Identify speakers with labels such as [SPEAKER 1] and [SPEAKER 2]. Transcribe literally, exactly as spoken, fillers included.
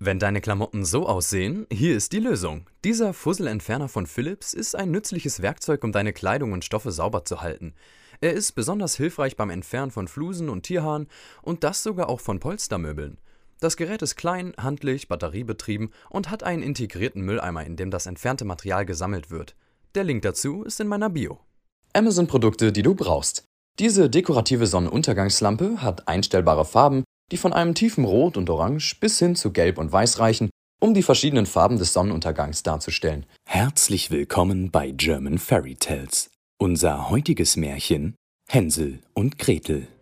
[SPEAKER 1] Wenn deine Klamotten so aussehen, hier ist die Lösung. Dieser Fusselentferner von Philips ist ein nützliches Werkzeug, um deine Kleidung und Stoffe sauber zu halten. Er ist besonders hilfreich beim Entfernen von Flusen und Tierhaaren und das sogar auch von Polstermöbeln. Das Gerät ist klein, handlich, batteriebetrieben und hat einen integrierten Mülleimer, in dem das entfernte Material gesammelt wird. Der Link dazu ist in meiner Bio. Amazon-Produkte, die du brauchst. Diese dekorative Sonnenuntergangslampe hat einstellbare Farben, die von einem tiefen Rot und Orange bis hin zu Gelb und Weiß reichen, um die verschiedenen Farben des Sonnenuntergangs darzustellen.
[SPEAKER 2] Herzlich willkommen bei German Fairy Tales. Unser heutiges Märchen: Hänsel und Gretel.